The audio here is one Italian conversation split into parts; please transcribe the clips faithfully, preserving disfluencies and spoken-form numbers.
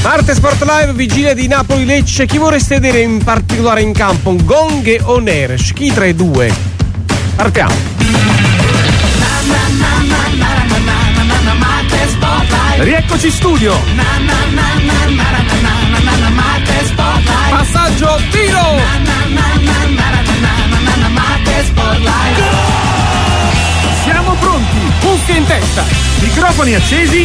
Marte Sport Live, vigilia di Napoli-Lecce. Chi vorreste vedere in particolare in campo? Ngong o Neres? Chi tra i due? Partiamo. Rieccoci in studio. Passaggio, tiro. Siamo pronti, cuffie in testa, microfoni accesi,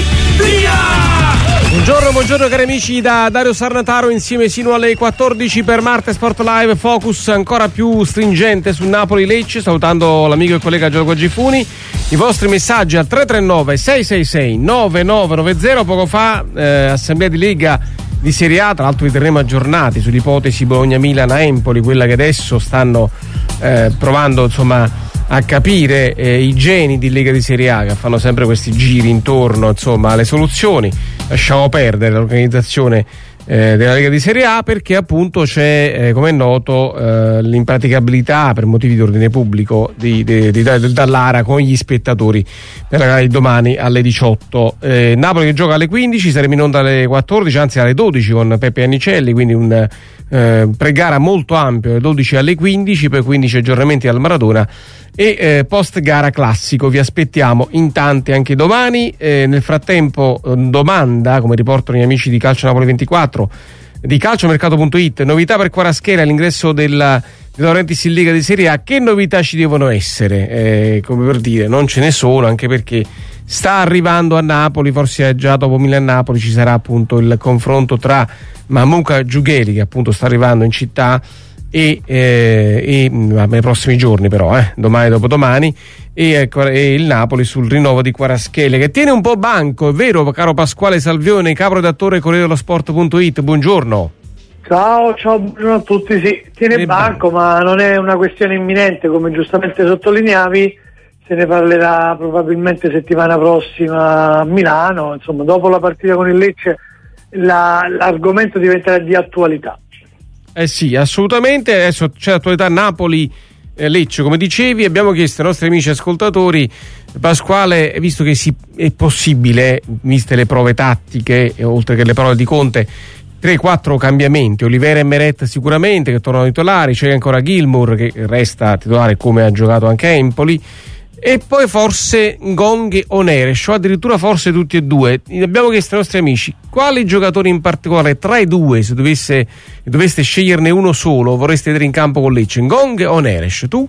via! Buongiorno, buongiorno cari amici da Dario Sarnataro, insieme sino alle quattordici per Marte Sport Live, focus ancora più stringente su Napoli-Lecce, salutando l'amico e collega Giorgio Gifuni. I vostri messaggi al tre tre nove sei sei sei nove nove nove zero. Poco fa eh, assemblea di Lega di Serie A, tra l'altro vi terremo aggiornati sull'ipotesi Bologna-Milan-Empoli, quella che adesso stanno eh, provando insomma a capire eh, i geni di Lega di Serie A, che fanno sempre questi giri intorno insomma alle soluzioni. Lasciamo perdere l'organizzazione eh, della Lega di Serie A, perché appunto c'è eh, come è noto eh, l'impraticabilità per motivi di ordine pubblico di, di, di, di, dall'Ara con gli spettatori per la gara di domani alle diciotto. eh, Napoli che gioca alle quindici, saremo in onda alle quattordici, anzi alle dodici con Peppe Annicelli, quindi un eh, pre-gara molto ampio, alle dodici alle quindici, poi quindici aggiornamenti al Maradona e eh, post gara classico. Vi aspettiamo in tanti anche domani. Eh, nel frattempo eh, domanda, come riportano gli amici di Calcio Napoli ventiquattro di calciomercato punto it, novità per Kvaratskhelia all'ingresso della De Laurentiis in Lega di Serie A. Che novità ci devono essere? Eh, come per dire, non ce ne sono, anche perché sta arrivando a Napoli, forse già dopo Milan-Napoli ci sarà appunto il confronto tra Mamuka Giugheli, che appunto sta arrivando in città, e, eh, e nei prossimi giorni però, eh, domani dopodomani, e, e il Napoli sul rinnovo di Kvaratskhelia, che tiene un po' banco, è vero caro Pasquale Salvione, caporedattore Corriere dello Sport punto it, buongiorno. Ciao, ciao, buongiorno a tutti. Sì, tiene banco, ma non è una questione imminente, come giustamente sottolineavi. Se ne parlerà probabilmente settimana prossima a Milano, insomma dopo la partita con il Lecce la, l'argomento diventerà di attualità. Eh sì, assolutamente. Adesso c'è l'attualità Napoli-Lecce, come dicevi. Abbiamo chiesto ai nostri amici ascoltatori, Pasquale, visto che si, è possibile, viste le prove tattiche, oltre che le parole di Conte, tre quattro cambiamenti. Olivera e Meret sicuramente che tornano titolari, c'è ancora Gilmour che resta titolare come ha giocato anche a Empoli, e poi forse Ngong o Neres, o addirittura forse tutti e due. Abbiamo chiesto ai nostri amici quali giocatori in particolare tra i due, se dovesse, doveste sceglierne uno solo, vorreste vedere in campo con Lecce, Ngong o Neres? Tu?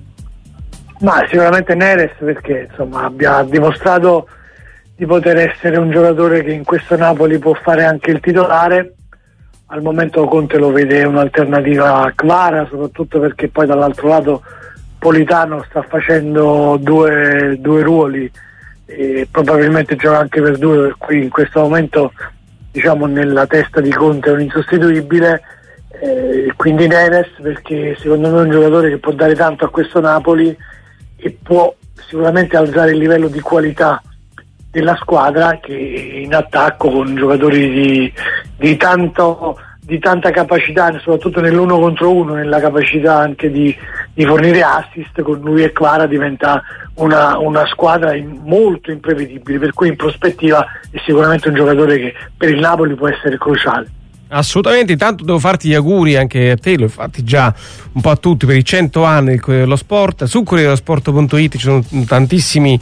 Ma sicuramente Neres, perché insomma abbia dimostrato di poter essere un giocatore che in questo Napoli può fare anche il titolare. Al momento Conte lo vede un'alternativa a Kvara, soprattutto perché poi dall'altro lato Politano sta facendo due, due ruoli e probabilmente gioca anche per due, per cui in questo momento diciamo nella testa di Conte è un insostituibile. Eh, quindi Neres, perché secondo me è un giocatore che può dare tanto a questo Napoli e può sicuramente alzare il livello di qualità della squadra, che in attacco con giocatori di, di tanto di tanta capacità, soprattutto nell'uno contro uno, nella capacità anche di, di fornire assist, con lui e Kvara diventa una, una squadra in, molto imprevedibile, per cui in prospettiva è sicuramente un giocatore che per il Napoli può essere cruciale. Assolutamente. Intanto devo farti gli auguri anche a te, lo fatti già un po' a tutti, per i cento anni del Corriere dello Sport. Su Corriere dello Sport punto it ci sono tantissimi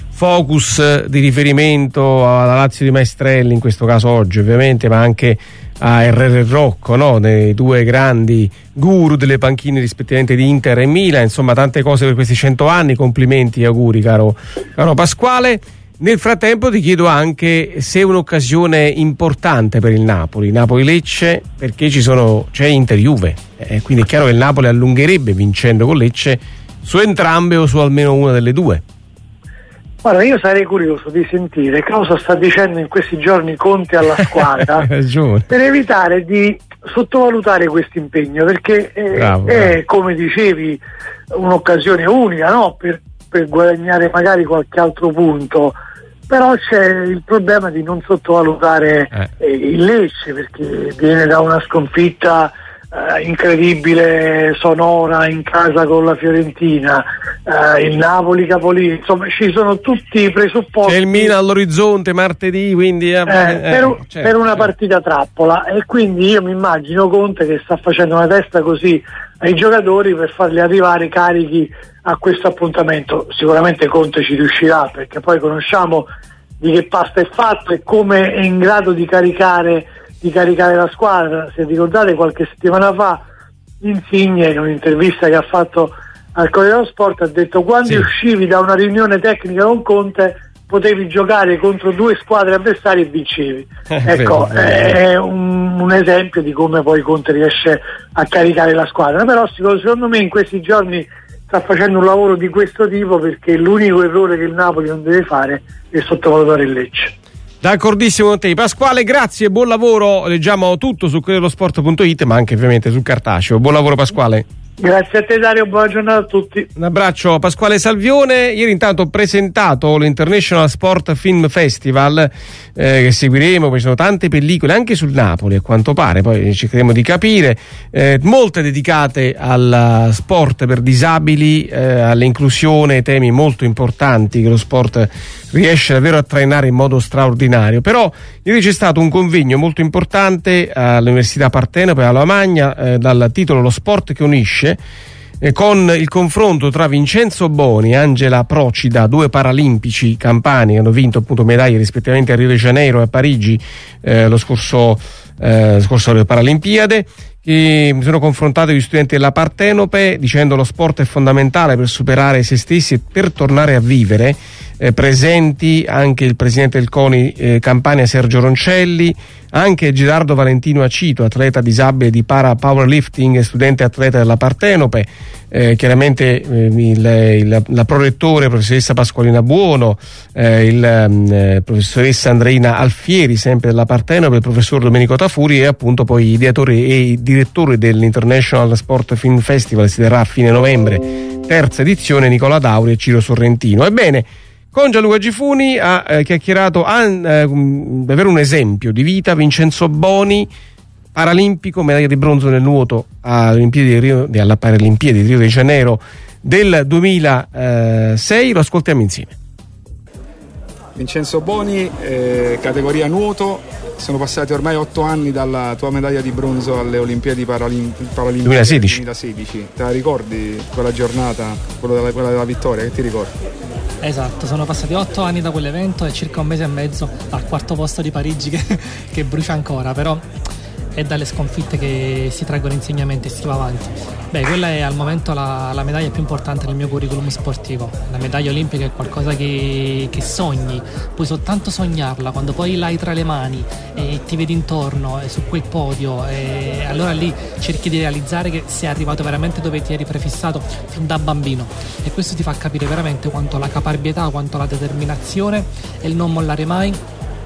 focus di riferimento alla Lazio di Maestrelli, in questo caso oggi ovviamente, ma anche a Herrera e Rocco, no? Dei due grandi guru delle panchine rispettivamente di Inter e Milan. Insomma, tante cose per questi cento anni. Complimenti e auguri caro, caro Pasquale. Nel frattempo ti chiedo anche se è un'occasione importante per il Napoli, Napoli-Lecce, perché ci sono, c'è Inter-Juve, eh, quindi è chiaro che il Napoli allungherebbe vincendo con Lecce su entrambe o su almeno una delle due. Guarda, io sarei curioso di sentire cosa sta dicendo in questi giorni Conte alla squadra per evitare di sottovalutare questo impegno, perché è, bravo, è bravo. Come dicevi, un'occasione unica, no? per, per guadagnare magari qualche altro punto, però c'è il problema di non sottovalutare eh. Eh, il Lecce, perché viene da una sconfitta eh, incredibile sonora in casa con la Fiorentina, eh, il Napoli Capolino, insomma ci sono tutti i presupposti. C'è il Milan all'orizzonte martedì, quindi eh, eh, eh, per, certo, per una certo. partita trappola, e quindi io mi immagino Conte che sta facendo una testa così ai giocatori per farli arrivare carichi a questo appuntamento. Sicuramente Conte ci riuscirà, perché poi conosciamo di che pasta è fatto e come è in grado di caricare di caricare la squadra. Se ricordate, qualche settimana fa Insigne, in un'intervista che ha fatto al Corriere dello Sport, ha detto: quando sì. uscivi da una riunione tecnica con Conte potevi giocare contro due squadre avversarie e vincevi. Eh, ecco, vero, vero. È un, un esempio di come poi Conte riesce a caricare la squadra. Però secondo me in questi giorni sta facendo un lavoro di questo tipo, perché l'unico errore che il Napoli non deve fare è sottovalutare il Lecce. D'accordissimo con te, Pasquale, grazie, buon lavoro. Leggiamo tutto su Corriere dello Sport punto it, ma anche ovviamente sul cartaceo. Buon lavoro, Pasquale. Grazie a te, Dario, buona giornata a tutti. Un abbraccio a Pasquale Salvione. Ieri intanto ho presentato l'International Sport Film Festival, eh, che seguiremo, poi ci sono tante pellicole anche sul Napoli a quanto pare, poi cercheremo di capire, eh, molte dedicate al sport per disabili, eh, all'inclusione, temi molto importanti che lo sport riesce davvero a trainare in modo straordinario. Però ieri c'è stato un convegno molto importante all'Università Partenope a Lamagna, eh, dal titolo Lo sport che unisce, eh, con il confronto tra Vincenzo Boni e Angela Procida, due paralimpici campani che hanno vinto appunto medaglie rispettivamente a Rio de Janeiro e a Parigi eh, lo scorso eh, scorso Paralimpiade, che mi sono confrontato con gli studenti della Partenope dicendo: lo sport è fondamentale per superare se stessi e per tornare a vivere. Eh, presenti anche il presidente del CONI eh, Campania Sergio Roncelli, anche Gerardo Valentino Acito, atleta disabile di para powerlifting e studente atleta della Partenope, eh, chiaramente eh, il, il, la prorettore professoressa Pasqualina Buono, eh, il eh, professoressa Andreina Alfieri sempre della Partenope, il professor Domenico Tafuri e appunto poi i ideatori e i direttori dell'International Sport Film Festival. Si terrà a fine novembre, terza edizione, Nicola Dauri e Ciro Sorrentino. Ebbene, con Gianluca Gifuni ha eh, chiacchierato ah, eh, davvero un esempio di vita. Vincenzo Boni, paralimpico, medaglia di bronzo nel nuoto alle Olimpiadi di Rio, alla Paralimpiadi di Rio de Janeiro del duemilasei. Lo ascoltiamo insieme. Vincenzo Boni, eh, categoria nuoto. Sono passati ormai otto anni dalla tua medaglia di bronzo alle Olimpiadi Paralim- Paralimpiadi duemilasedici. duemilasedici. Te la ricordi quella giornata, quella della, quella della vittoria? Che ti ricordi? Esatto, sono passati otto anni da quell'evento e circa un mese e mezzo al quarto posto di Parigi che, che brucia ancora, però è dalle sconfitte che si traggono insegnamenti e si va avanti. Beh, quella è al momento la, la medaglia più importante nel mio curriculum sportivo. La medaglia olimpica è qualcosa che, che sogni, puoi soltanto sognarla quando poi l'hai tra le mani e ti vedi intorno e su quel podio, e allora lì cerchi di realizzare che sei arrivato veramente dove ti eri prefissato fin da bambino, e questo ti fa capire veramente quanto la caparbietà, quanto la determinazione e il non mollare mai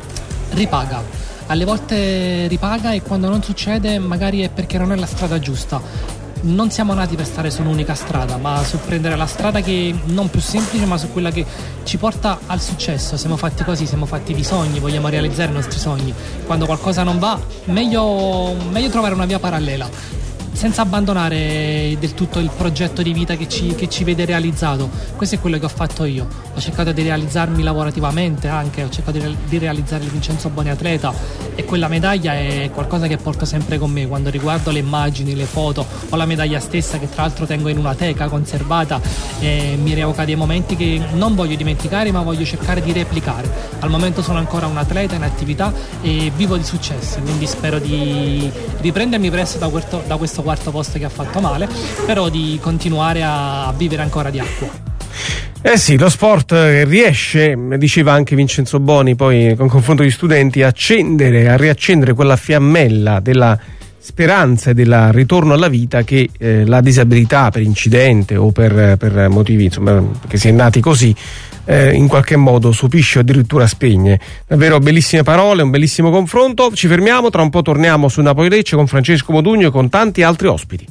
ripaga. Alle volte ripaga, e quando non succede magari è perché non è la strada giusta. Non siamo nati per stare su un'unica strada, ma su prendere la strada che non più semplice, ma su quella che ci porta al successo. Siamo fatti così, siamo fatti di sogni, vogliamo realizzare i nostri sogni. Quando qualcosa non va, meglio, meglio trovare una via parallela, senza abbandonare del tutto il progetto di vita che ci, che ci vede realizzato. Questo è quello che ho fatto io. Ho cercato di realizzarmi lavorativamente anche, ho cercato di, di realizzare il Vincenzo Boni atleta, e quella medaglia è qualcosa che porto sempre con me. Quando riguardo le immagini, le foto, ho la medaglia stessa che tra l'altro tengo in una teca conservata, e mi rievoca dei momenti che non voglio dimenticare, ma voglio cercare di replicare. Al momento sono ancora un atleta in attività e vivo di successi, quindi spero di riprendermi presto da questo, da questo quarto posto che ha fatto male, però di continuare a vivere ancora di acqua. Eh sì, lo sport riesce, diceva anche Vincenzo Boni poi con confronto agli studenti, a accendere, a riaccendere quella fiammella della speranza e del ritorno alla vita che eh, la disabilità per incidente o per, per motivi, insomma, che si è nati così, eh, in qualche modo sopisce o addirittura spegne. Davvero bellissime parole, un bellissimo confronto. Ci fermiamo, tra un po' torniamo su Napoli Lecce con Francesco Modugno e con tanti altri ospiti.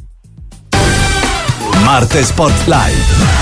Marte Sport Live.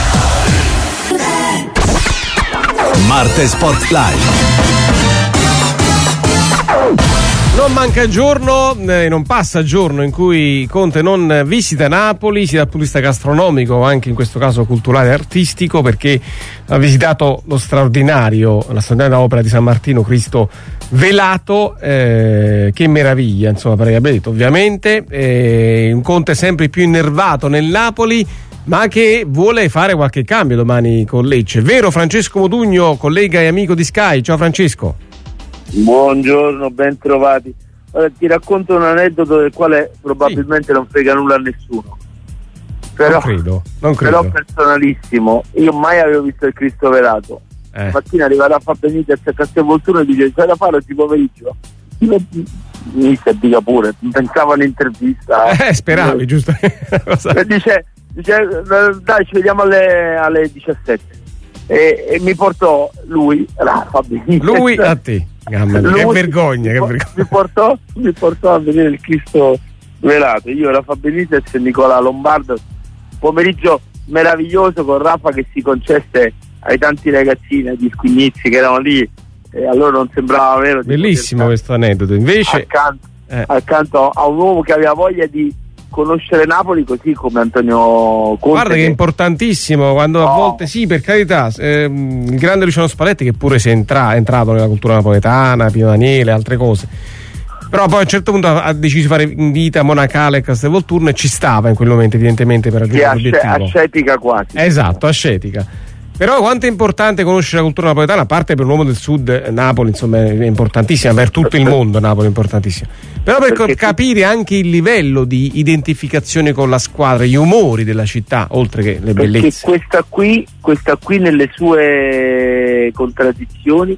Marte Sport Live. Non manca giorno, eh, non passa giorno in cui Conte non visita Napoli, sia dal punto di vista gastronomico, anche in questo caso culturale e artistico, perché ha visitato lo straordinario, la straordinaria opera di San Martino, Cristo velato, eh, che meraviglia, insomma, perché abbiamo detto, ovviamente, eh, un Conte sempre più innervato nel Napoli, ma che vuole fare qualche cambio domani con Lecce. Vero Francesco Modugno, collega e amico di Sky? Ciao Francesco. Buongiorno, ben trovati. Allora, ti racconto un aneddoto del quale probabilmente sì. non frega nulla a nessuno. Però, non credo, non credo. Però personalissimo. Io mai avevo visto il Cristo velato. Eh. Mattina arriva Raffa Benitez a Castelvolturno e dice: c'è da fare oggi pomeriggio? Mi si dica pure, pensavo all'intervista. Eh, speravi, eh, giusto? E dice, dice: dai, ci vediamo alle, alle diciassette. E, e mi portò lui, Raffa Benitez. Lui a te. Gamma, lui, che vergogna, che vergogna. Mi portò, mi portò a vedere il Cristo velato. Io, Raffa Benitez e Nicola Lombardo. Pomeriggio meraviglioso con Raffa che si concesse ai tanti ragazzini, agli squignizi che erano lì, e a loro non sembrava vero. Bellissimo questo aneddoto. Invece accanto, eh. accanto a un uomo che aveva voglia di conoscere Napoli, così come Antonio Conte. Guarda che è importantissimo quando no. a volte sì, per carità, ehm, il grande Luciano Spalletti, che pure si è, entra- è entrato nella cultura napoletana, Pino Daniele, altre cose, però poi a un certo punto ha, ha deciso di fare in vita monacale a Castelvolturno e ci stava in quel momento evidentemente per raggiungere sì, l'obiettivo. Ascetica quasi. Esatto, ascetica. Però quanto è importante conoscere la cultura napoletana, a parte per l'uomo del sud, Napoli insomma è importantissima, per tutto il mondo Napoli è importantissima, però per Perché capire tu... anche il livello di identificazione con la squadra, gli umori della città, oltre che le Perché bellezze. Questa qui, questa qui nelle sue contraddizioni,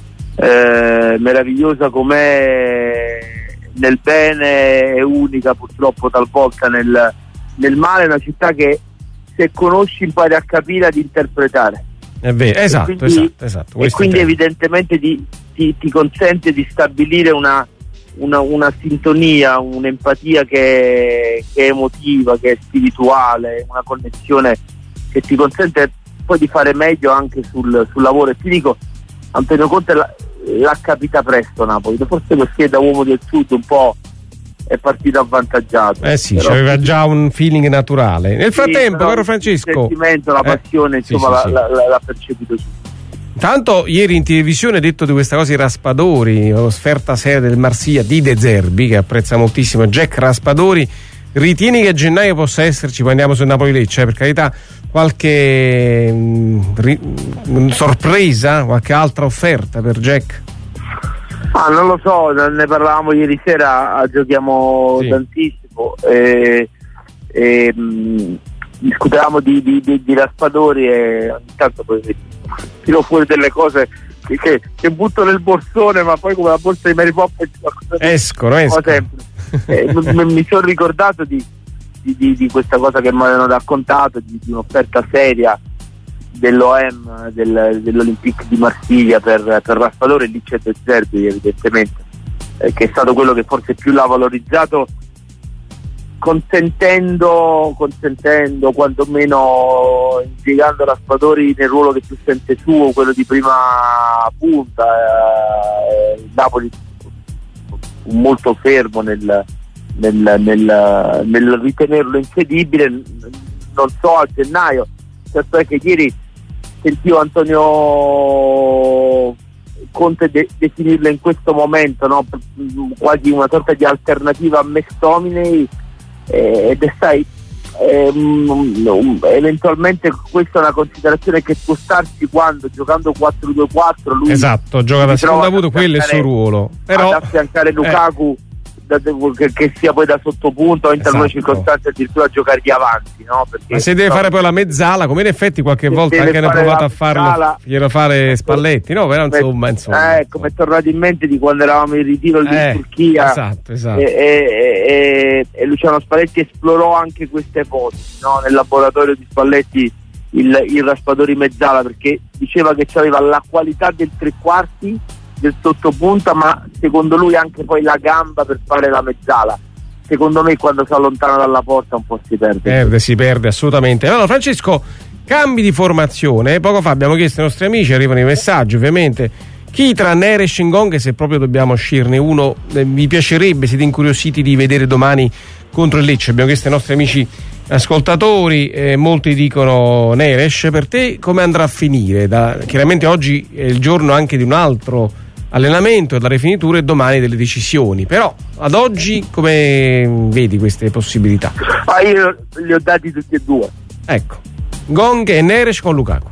eh, meravigliosa com'è nel bene, è unica purtroppo talvolta nel, nel male, è una città che se conosci impari a capire, ad interpretare. È vero, esatto, e quindi, esatto, esatto. E quindi evidentemente ti, ti, ti consente di stabilire una, una, una sintonia, un'empatia che, che è emotiva, che è spirituale, una connessione che ti consente poi di fare meglio anche sul, sul lavoro. E ti dico, Antonio Conte l'ha, l'ha capita presto Napoli, forse perché da uomo del sud un po' è partito avvantaggiato. Eh sì, c'aveva già un feeling naturale. Nel frattempo, sì, caro Francesco, il sentimento, la passione, eh, insomma, sì, sì, l'ha, sì. l'ha percepito subito. Tanto ieri in televisione ha detto di questa cosa i Raspadori, l'offerta seria del Marsiglia di De Zerbi, che apprezza moltissimo, Jack Raspadori. Ritieni che a gennaio possa esserci, poi andiamo su Napoli-Lecce, eh, per carità, qualche mh, ri, mh, sorpresa, qualche altra offerta per Jack? Ah, non lo so, ne parlavamo ieri sera, giochiamo sì. tantissimo e, e mh, discutevamo di, di, di, di Raspadori e ogni tanto poi tiro fuori delle cose che, che, che butto nel borsone, ma poi come la borsa di Mary Poppins escono, escono. eh, m- mi sono ricordato di, di, di, di questa cosa che mi avevano raccontato, di, di un'offerta seria dell'O M del, dell'Olympique di Marsiglia per, per Raspadori, e lì c'è De Zerbi evidentemente, eh, che è stato quello che forse più l'ha valorizzato, consentendo consentendo quantomeno impiegando Raspadori nel ruolo che più sente suo, quello di prima punta. eh, il Napoli molto fermo nel, nel, nel, nel ritenerlo incredibile, non so a gennaio. Certo è che ieri sentivo Antonio Conte de- definirlo in questo momento, no? Quasi una sorta di alternativa a McTominay, eh, ed è sai ehm, eventualmente questa è una considerazione che può starsi quando giocando quattro due quattro lui esatto gioca da secondo avuto, quello è il suo ruolo, però ad affiancare Lukaku eh. Da, che, che sia poi da sottopunto o in esatto. talune circostanze addirittura giocare di avanti, no? Perché ma se deve no, fare poi la mezzala, come in effetti qualche volta anche hanno provato a farlo, glielo fare Spalletti, no? Però insomma, insomma eh, come è tornato in mente di quando eravamo in ritiro lì eh, in Turchia, esatto, esatto. E, e, e, e Luciano Spalletti esplorò anche queste ipotesi, no? Nel laboratorio di Spalletti il, il Raspadori mezzala, perché diceva che aveva la qualità del tre quarti del sottopunta, ma secondo lui anche poi la gamba per fare la mezzala. Secondo me quando si allontana dalla porta un po' si perde. Perde, si perde assolutamente. Allora Francesco, cambi di formazione. Poco fa abbiamo chiesto ai nostri amici, arrivano i messaggi ovviamente, Chi tra Neres e Ngong, se proprio dobbiamo sceglierne uno, eh, vi piacerebbe, siete incuriositi di vedere domani contro il Lecce? Abbiamo chiesto ai nostri amici ascoltatori, eh, molti dicono Neres. Per te come andrà a finire? Da, chiaramente oggi è il giorno anche di un altro allenamento, della rifinitura, e domani delle decisioni, però ad oggi come vedi queste possibilità? Ah, io li ho dati tutti e due. Ecco, Ngong e Neres con Lukaku.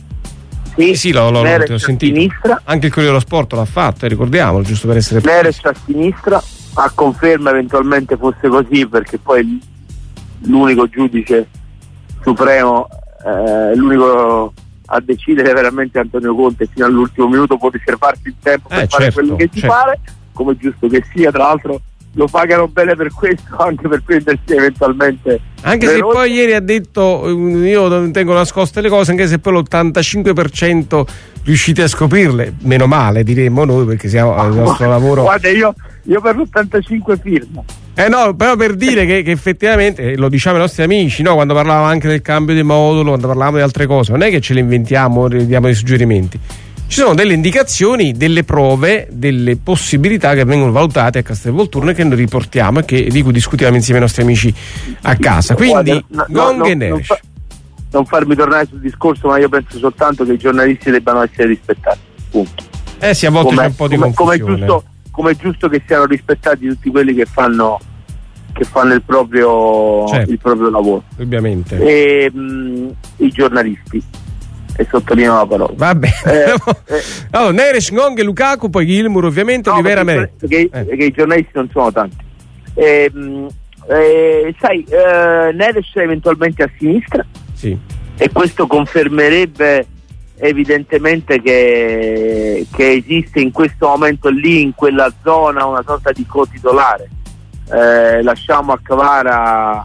Sì, sì, l'ho, l'ho, Neres l'ho sentito. Sinistra. Anche il Corriere dello Sport l'ha fatto, ricordiamolo, giusto per essere Neres a sinistra, a conferma eventualmente fosse così, perché poi l'unico giudice supremo, eh, l'unico a decidere veramente Antonio Conte, fino all'ultimo minuto può riservarsi il tempo per eh, fare certo, quello che si certo. pare, come è giusto che sia. Tra l'altro lo pagano bene per questo, anche per prendersi eventualmente, anche se poi ieri ha detto io tengo nascoste le cose, anche se poi l'ottantacinque per cento riuscite a scoprirle, meno male diremmo noi, perché siamo al nostro lavoro. Guarda, io, io per l'ottantacinque firma. Eh no, però per dire che, che effettivamente, lo diciamo ai nostri amici, no, quando parlavamo anche del cambio di modulo, quando parlavamo di altre cose, non è che ce le inventiamo, diamo dei suggerimenti. Ci sono delle indicazioni, delle prove, delle possibilità che vengono valutate a Castelvolturno e che noi riportiamo e che, di cui discutiamo insieme ai nostri amici a casa. Quindi Guarda, no, Ngong no, e non, Neres. fa, non farmi tornare sul discorso, ma io penso soltanto che i giornalisti debbano essere rispettati, punto. Eh sì, a volte Com'è, c'è un po' di come, come confusione. è giusto, come è giusto che siano rispettati tutti quelli che fanno che fanno il proprio, certo, il proprio lavoro, ovviamente. E mh, i giornalisti, e sottolineo la parola. Va bene. Eh, eh, allora, Neres, Ngong e Lukaku, poi Gilmour ovviamente, no, Olivera perché, Meret. perché, Eh. perché i giornalisti non sono tanti. Eh, mh, eh, sai, eh, Neres eventualmente a sinistra, Sì. e questo confermerebbe evidentemente che, che esiste in questo momento lì, in quella zona, una sorta di co-titolare. Eh, lasciamo a Kvara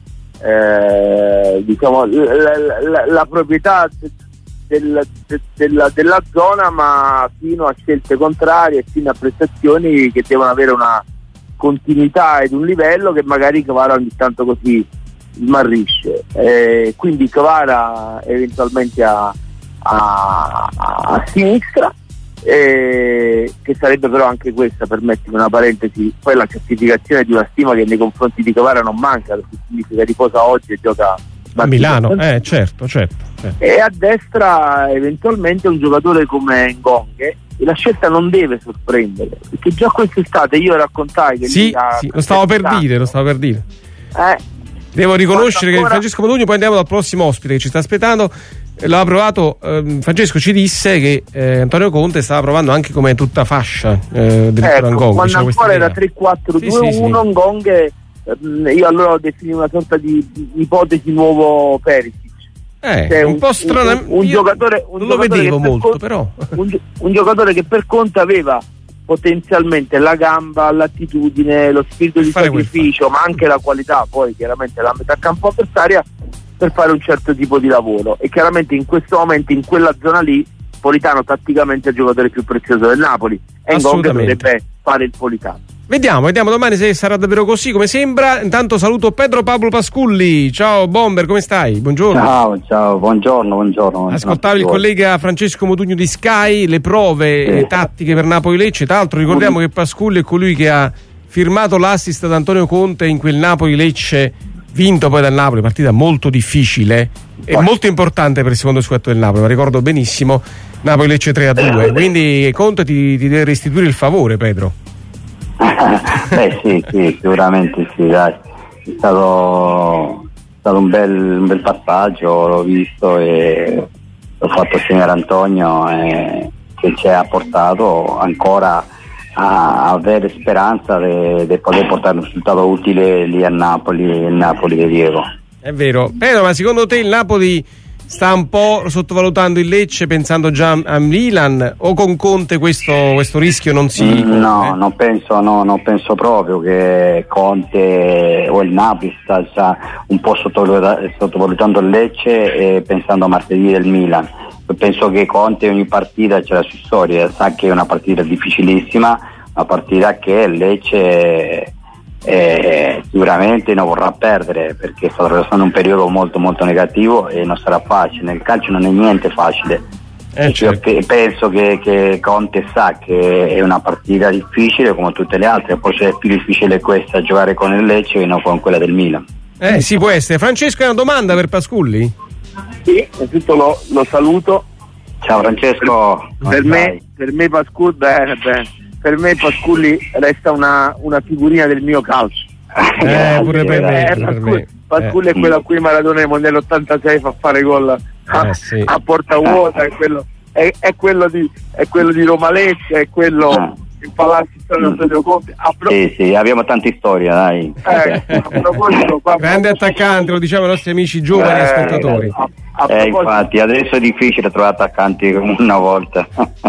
eh, diciamo la, la, la proprietà de, del, de, della, della zona, ma fino a scelte contrarie, fino a prestazioni che devono avere una continuità ed un livello che magari Kvara ogni tanto così smarrisce. Eh, quindi Kvara eventualmente a, a, a sinistra, eh, che sarebbe però anche questa, permettimi una parentesi, poi la certificazione di una stima che nei confronti di Kvara non manca, perché significa riposa oggi e gioca a Milano, eh certo, certo, certo. E a destra eventualmente un giocatore come Ngong, e la scelta non deve sorprendere, perché già quest'estate io raccontai che sì, sì, lo stavo per dire, lo stavo per dire. Eh, Devo riconoscere ancora... che Francesco Modugno, poi andiamo dal prossimo ospite che ci sta aspettando. L'ha provato, eh, Francesco ci disse che eh, Antonio Conte stava provando anche come tutta fascia, eh, ecco, Ngong, quando ancora era tre quattro due uno, sì, sì, sì. Ngong, ehm, io allora ho definito una sorta di, di ipotesi nuovo Perisic. Eh, cioè, un, un po' strano, un, un, un giocatore un non lo giocatore vedevo molto Conte, però un, un giocatore che per Conte aveva potenzialmente la gamba, l'attitudine, lo spirito di sacrificio, ma anche la qualità, poi chiaramente la metà campo avversaria, per fare un certo tipo di lavoro. E chiaramente in questo momento, in quella zona lì, Politano tatticamente è il giocatore più prezioso del Napoli, e Ngong dovrebbe fare il Politano. Vediamo, vediamo domani se sarà davvero così come sembra. Intanto saluto Pedro Pablo Pasculli. Ciao Bomber, come stai? Buongiorno. Ciao, ciao, buongiorno, buongiorno. Ascoltavi il collega Francesco Modugno di Sky, le prove, sì, le tattiche per Napoli-Lecce. Tra l'altro ricordiamo che Pasculli è colui che ha firmato l'assist ad Antonio Conte in quel Napoli-Lecce vinto poi dal Napoli, partita molto difficile e molto importante per il secondo scudetto del Napoli, ma ricordo benissimo, Napoli-Lecce tre a due, quindi Conte ti, ti deve restituire il favore, Pedro. Beh sì, sì, sicuramente sì, dai. È stato, è stato un, bel, un bel passaggio, l'ho visto e l'ho fatto segnare Antonio, e che ci ha portato ancora a avere speranza di poter portare un risultato utile lì a Napoli, il Napoli di Diego. È vero. Pedro, ma secondo te il Napoli sta un po' sottovalutando il Lecce pensando già a Milan, o con Conte questo, questo rischio non si... Mm, no, eh? non penso, no, non penso proprio che Conte o il Napoli sta già un po' sottovalutando il Lecce e pensando a martedì del Milan. Penso che Conte ogni partita c'è la sua storia, sa che è una partita difficilissima, una partita che Lecce eh, sicuramente non vorrà perdere, perché sta attraversando un periodo molto molto negativo e non sarà facile. Nel calcio non è niente facile, Eh, certo. Io penso che, che Conte sa che è una partita difficile come tutte le altre, forse è più difficile questa giocare con il Lecce che non con quella del Milan. Eh sì, può essere. Francesco, hai una domanda per Pasculli? Sì, innanzitutto lo, lo saluto. Ciao Francesco. Per, per me, per me Pasculli, beh, beh, per me Pasculli resta una, una figurina del mio calcio. Eh, pure per me. Eh, pure Pasculli, per me. Pasculli eh. è quello a cui Maradona nel mondiale ottantasei fa fare gol a, eh, sì. a porta vuota, è quello, è, è quello di è quello di Roma Lecce, è quello ah. il Palazzo San Antonio Conte. Pro- sì, sì, abbiamo tante storie, dai. Eh, a proposito, qua, grande attaccante, lo diciamo ai nostri amici giovani eh, ascoltatori. A, a eh, infatti, adesso è difficile trovare attaccanti come una volta.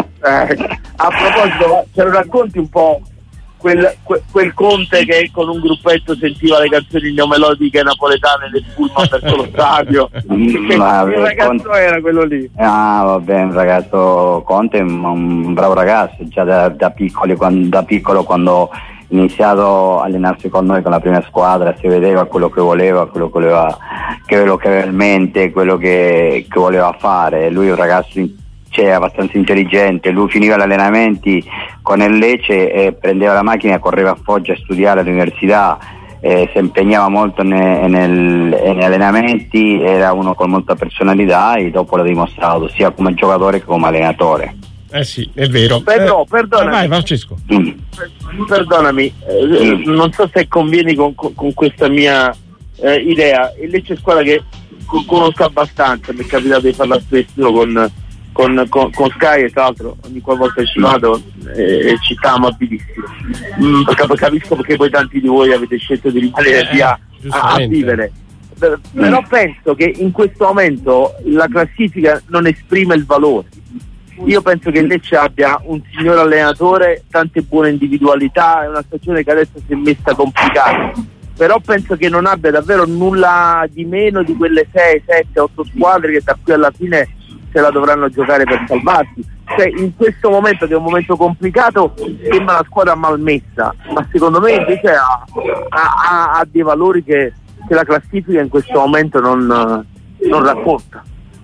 eh, a proposito, ce lo racconti un po' quel, quel, quel Conte che con un gruppetto sentiva le canzoni neomelodiche napoletane del pullman verso lo stadio? Che Ma, il ragazzo Conte... era quello lì. Ah, va bene, ragazzo Conte è un, un bravo ragazzo, già da, da, piccoli, quando, da piccolo quando ha iniziato a allenarsi con noi, con la prima squadra, si vedeva quello che voleva, quello che voleva, quello che aveva in mente, quello che, che voleva fare. Lui è un ragazzo cioè, abbastanza intelligente, lui finiva gli allenamenti con il Lecce e prendeva la macchina e correva a Foggia a studiare all'università, eh, si impegnava molto ne, nel, negli allenamenti, era uno con molta personalità e dopo l'ha dimostrato sia come giocatore che come allenatore. Eh sì, è vero. Però, eh, perdonami, vai Francesco. Mm. Perdonami, eh, mm. non so se convieni con, con, con questa mia eh, idea. Il Lecce è squadra che conosco abbastanza, mi è capitato di farla spesso con Con, con, con Sky, e tra l'altro ogni qualvolta ci vado è eh, città amabilissima. Mm, capisco perché poi tanti di voi avete scelto di rimanere via eh, a, a vivere. Però penso che in questo momento la classifica non esprime il valore. Io penso che Lecce abbia un signor allenatore, tante buone individualità, è una stagione che adesso si è messa complicata, però penso che non abbia davvero nulla di meno di quelle sei, sette, otto squadre che da qui alla fine se la dovranno giocare per salvarsi. Cioè, in questo momento, che è un momento complicato, sembra una squadra malmessa, ma secondo me invece ha, ha, ha dei valori che, che la classifica in questo momento non, non racconta.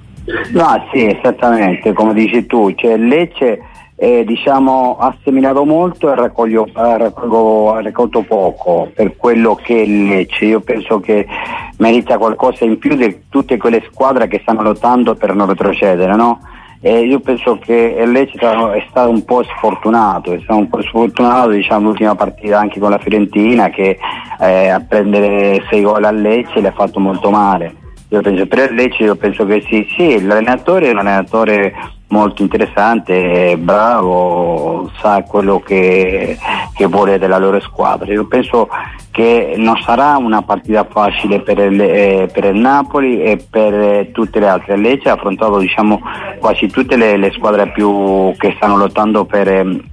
No, sì, esattamente, come dici tu, cioè Lecce eh, diciamo ha seminato molto e raccoglio, ha, raccolgo, ha raccolto poco per quello che è Lecce. Io penso che merita qualcosa in più di tutte quelle squadre che stanno lottando per non retrocedere, no? E io penso che il Lecce è stato un po' sfortunato, è stato un po' sfortunato, diciamo, l'ultima partita anche con la Fiorentina, che eh, a prendere sei gol a Lecce le ha fatto molto male. Io penso per il Lecce, io penso che sì, sì, l'allenatore è un allenatore molto interessante, bravo, sa quello che, che vuole della loro squadra. Io penso che non sarà una partita facile per il, eh, per il Napoli e per eh, tutte le altre. Il Lecce ha affrontato, diciamo, quasi tutte le, le squadre più che stanno lottando per eh,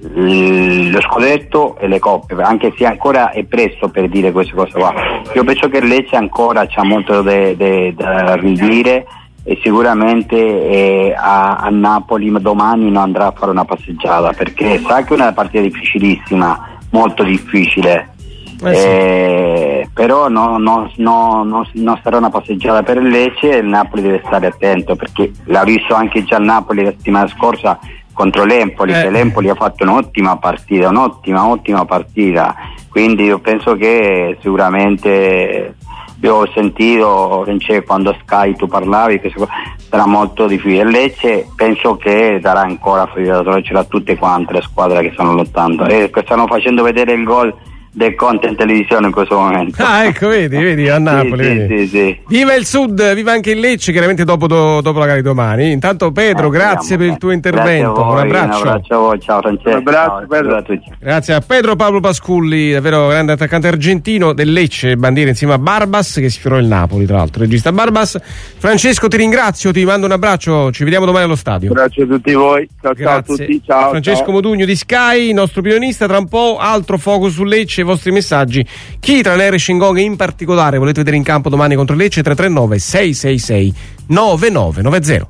lo scudetto e le coppe, anche se ancora è presto per dire queste cose qua. Io penso che il Lecce ancora c'ha molto da ridire e sicuramente eh, a, a Napoli domani non andrà a fare una passeggiata, perché sa che è una partita difficilissima, molto difficile, eh sì. eh, però no, no, no, no, non sarà una passeggiata per il Lecce e il Napoli deve stare attento, perché l'ha visto anche già il Napoli la settimana scorsa contro l'Empoli, eh. che l'Empoli ha fatto un'ottima partita, un'ottima, ottima partita, quindi io penso che sicuramente, io ho sentito quando Sky tu parlavi che sarà molto difficile. Lecce penso che darà ancora fatica a tutte quante le squadre che stanno lottando e che stanno facendo vedere il gol del Conte in televisione in questo momento. Ah, ecco, vedi, vedi, a Napoli. Sì, vedi. Sì, sì. Viva il Sud, viva anche il Lecce, chiaramente dopo, do, dopo la gara di domani. Intanto Pedro, eh, grazie per il tuo intervento. Voi, un abbraccio. Un abbraccio a voi, ciao Francesco. Un abbraccio, ciao, a tutti. Grazie a Pedro Pablo Pasculli, davvero grande attaccante argentino del Lecce, bandiera insieme a Barbas che sfiorò il Napoli, tra l'altro, regista Barbas. Francesco, ti ringrazio, ti mando un abbraccio, ci vediamo domani allo stadio. Grazie a tutti voi, ciao, ciao a tutti, ciao. Francesco ciao. Modugno di Sky, nostro pilonista, tra un po' altro focus su Lecce, i vostri messaggi. Chi tra Nere e Shingon in particolare volete vedere in campo domani contro Lecce? Tre tre nove sei sei sei nove nove nove zero.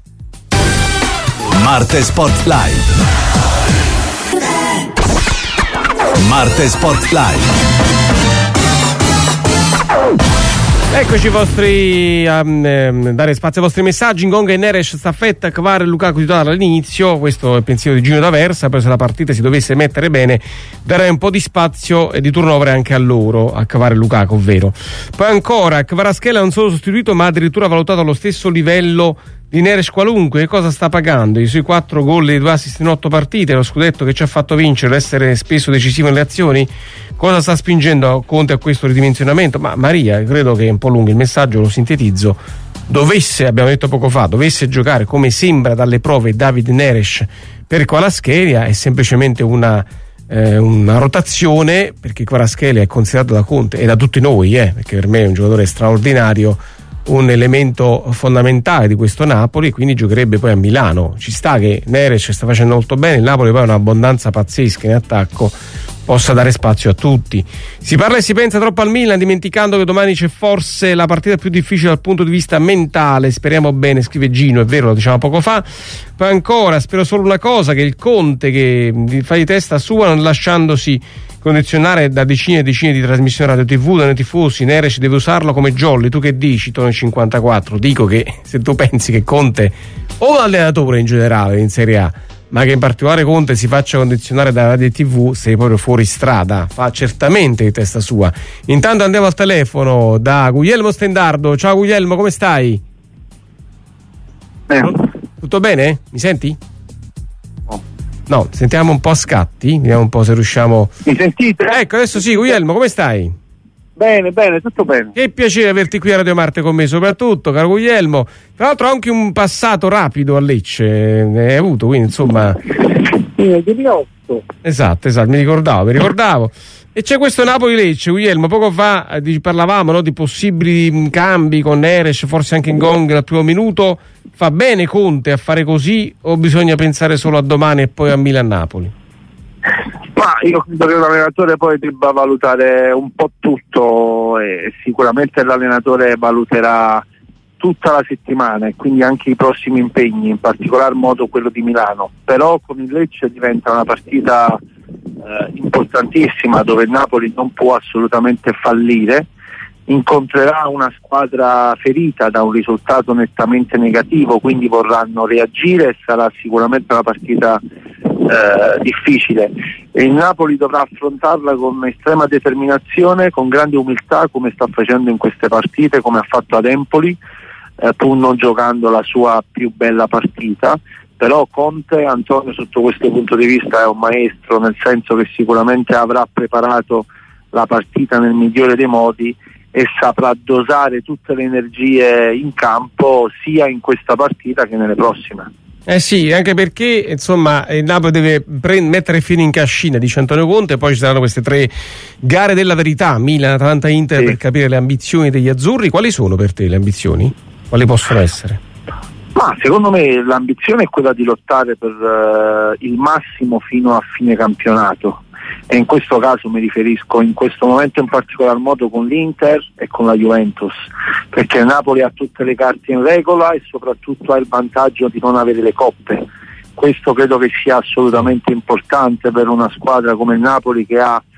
Marte Sport Live. Marte Sport Live. Eccoci i vostri um, dare spazio ai vostri messaggi. Ngonga e Neres staffetta, Kvara e Lukaku titolare all'inizio, questo è il pensiero di Gino D'Aversa. Poi se la partita si dovesse mettere bene darei un po' di spazio e di turnover anche a loro, a Kvara e Lukaku, ovvero. Poi ancora Kvaratskhelia non solo sostituito ma addirittura valutato allo stesso livello di Neres qualunque. Che cosa sta pagando? I suoi quattro gol e i due assist in otto partite, lo scudetto che ci ha fatto vincere, l'essere spesso decisivo nelle azioni. Cosa sta spingendo Conte a questo ridimensionamento? Ma Maria, credo che è un po' lungo il messaggio, lo sintetizzo. Dovesse, abbiamo detto poco fa, dovesse giocare come sembra dalle prove David Neres per Kvaratskhelia, è semplicemente una, eh, una rotazione, perché Kvaratskhelia è considerato da Conte e da tutti noi, eh, perché per me è un giocatore straordinario, un elemento fondamentale di questo Napoli, quindi giocherebbe poi a Milano. Ci sta che Neres sta facendo molto bene, il Napoli poi ha un'abbondanza pazzesca in attacco, possa dare spazio a tutti. Si parla e si pensa troppo al Milan, dimenticando che domani c'è forse la partita più difficile dal punto di vista mentale. Speriamo bene, scrive Gino, è vero, lo diciamo poco fa. Poi ancora, spero solo una cosa, che il Conte che fa di testa sua, non lasciandosi condizionare da decine e decine di trasmissioni radio tivù, da noi tifosi, Neres deve usarlo come jolly. Tu che dici, Tony cinquantaquattro? Dico che se tu pensi che Conte, o l'allenatore in generale in Serie A, ma che in particolare Conte si faccia condizionare da radio tivù, sei proprio fuori strada. Fa certamente di testa sua. Intanto andiamo al telefono da Guglielmo Stendardo. Ciao Guglielmo, come stai? Bene. Tutto bene? Mi senti? No. No, sentiamo un po' a scatti, vediamo un po' se riusciamo. Mi sentite? Ecco, adesso sì. Guglielmo, come stai? Bene, bene, tutto bene. Che piacere averti qui a Radio Marte con me, soprattutto, caro Guglielmo. Tra l'altro anche un passato rapido a Lecce ne hai avuto, quindi insomma. Nel duemilaotto. Esatto, esatto, mi ricordavo, mi ricordavo. E c'è questo Napoli-Lecce, Guglielmo, poco fa eh, parlavamo, no, di possibili cambi con Neres, forse anche in Gong al primo minuto. Fa bene Conte a fare così o bisogna pensare solo a domani e poi a Milan-Napoli? Ma io credo che l'allenatore poi debba valutare un po' tutto e sicuramente l'allenatore valuterà tutta la settimana e quindi anche i prossimi impegni, in particolar modo quello di Milano. Però con il Lecce diventa una partita eh, importantissima, dove il Napoli non può assolutamente fallire. Incontrerà una squadra ferita da un risultato nettamente negativo, quindi vorranno reagire e sarà sicuramente una partita eh, difficile. E il Napoli dovrà affrontarla con estrema determinazione, con grande umiltà, come sta facendo in queste partite, come ha fatto ad Empoli, eh, pur non giocando la sua più bella partita. Però Conte, Antonio, sotto questo punto di vista è un maestro, nel senso che sicuramente avrà preparato la partita nel migliore dei modi e saprà dosare tutte le energie in campo sia in questa partita che nelle prossime. Eh sì, anche perché insomma il Napoli deve pre- mettere fine in cascina, dice Antonio Conte, poi ci saranno queste tre gare della verità, Milan, Atalanta, Inter, sì, per capire le ambizioni degli azzurri. Quali sono per te le ambizioni? Quali possono essere? Ma secondo me l'ambizione è quella di lottare per uh, il massimo fino a fine campionato, e in questo caso mi riferisco in questo momento in particolar modo con l'Inter e con la Juventus, perché il Napoli ha tutte le carte in regola e soprattutto ha il vantaggio di non avere le coppe. Questo credo che sia assolutamente importante per una squadra come il Napoli, che ha